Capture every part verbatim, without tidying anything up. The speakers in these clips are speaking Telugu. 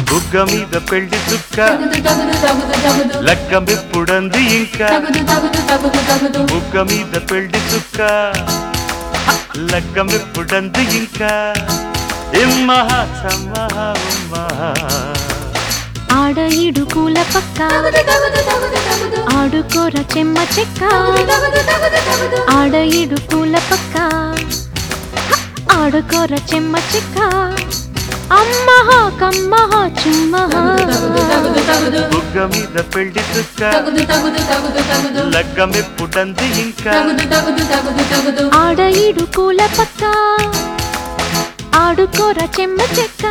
బుగ్గ మీద పెళ్లి చుక్క లగ్గమెప్పుడంది ఇంకా బుగ్గ మీద పెళ్లి చుక్క లగ్గమెప్పుడంది ఇంకా ఇమ్మహ సమ్మహ ఉమ్మహ ఆడ ఇడుకుల పక్క ఆడుకోర చెమ్మ చెక్క ఆడ ఇడుకుల పక్క ఆడుకోర చెమ్మ చెక్క అమ్మహ కమ్మహ చుమ్మహ బుగ్గ మీద పెళ్లి చుక్క లగ్గమెప్పుడంది ఇంకా ఆడ ఇడుకుల పక్క ఆడుకోర చెమ్మ చెక్క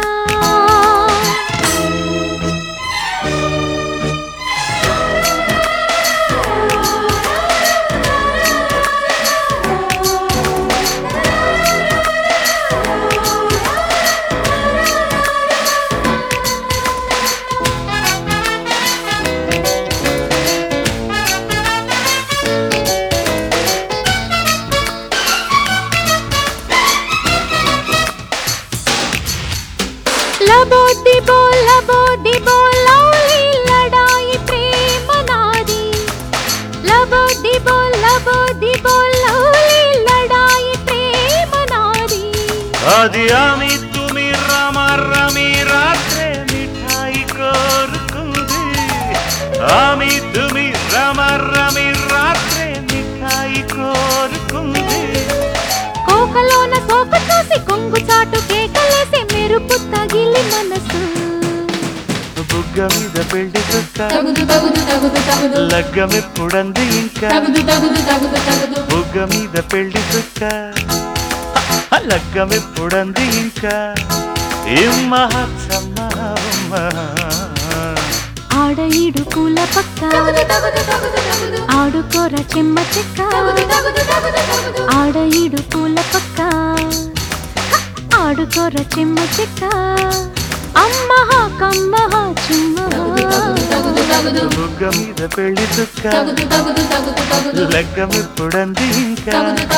लबो दिबो लबो दिबो लौली लड़ाई प्रेम नादी लबो दिबो लबो दिबो लौली लड़ाई प्रेम नादी आदि आमी तुमी रामा रमी रात्रे मिठाई कोरुकुंदी आमी तुमी रामा रमी रात्रे मिठाई कोरुकुंदी కోకలోన సోకు చూసి కొంగు చాటు కేకలేసి మెరుపు తగిలి మనసు బుగ్గ మీద పెళ్లి చుక్క లగ్గమెప్పుడంది ఇంకా బుగ్గ మీద పెళ్లి చుక్క లగ్గమెప్పుడంది ఇంకా ఇమ్మహ సమ్మహ ఉమ్మహ ఆడ ఇడుకుల పక్క ఆడుకోర చెమ్మ చెక్క ఆడ ఇడుకుల పక్క ఆడుకోర చెమ్మ చెక్క అమ్మహ కమ్మహ చుమ్మహ బుగ్గ మీద పెళ్లి చుక్క లగ్గమెప్పుడంది ఇంకా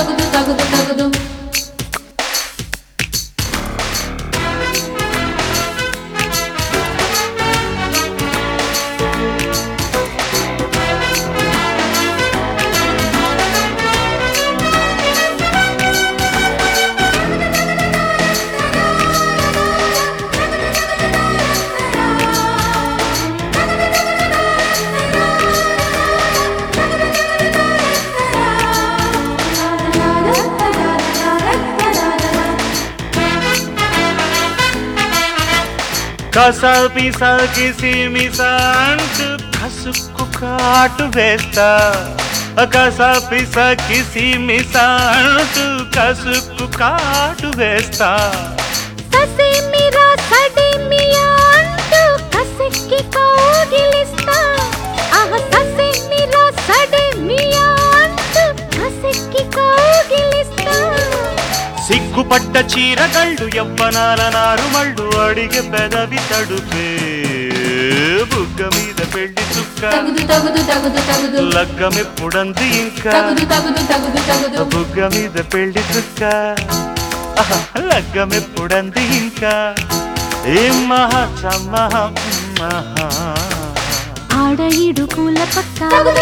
కసా పిసా కిసి మిసా అంటూ కసుక్కు కాటు వేస్తా కసా పిసా కిసి మిసా అంటూ కసుక్కు కాటు వేస్తా ససి మిరా సడి మియా అంటూ కసిక్కి కౌగిలిస్తా ఆహ ససి మిరా సడి మియా అంటూ కసిక్కి కౌగిలిస్తా సిగ్గుపడ్డ చీరగళ్ళు యవ్వనాల నారుమళ్ళు అడిగే పెదవి తడుపే బుగ్గ మీద పెళ్లి చుక్క లగ్గమెప్పుడంది ఇంకా బుగ్గ మీద పెళ్లి చుక్క లగ్గమెప్పుడంది ఇంకా ఇమ్మహ సమ్మహ ఉమ్మహ ఆడ ఇడుకుల పక్క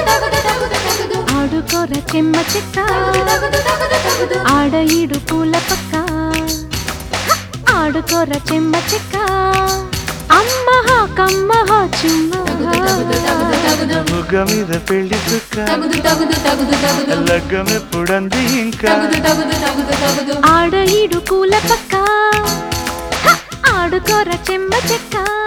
ఆడుకోర చెమ్మ చెక్క ఆడ ఇడుకుల పక్క ఆడుకోర చెమ్మ చెక్క అమ్మహ కమ్మహ చుమ్మహ బుగ్గ మీద పెళ్లి చుక్క లగ్గమెప్పుడంది ఇంకా ఆడ ఇడుకుల పక్క ఆడుకోర చెమ్మ చెక్క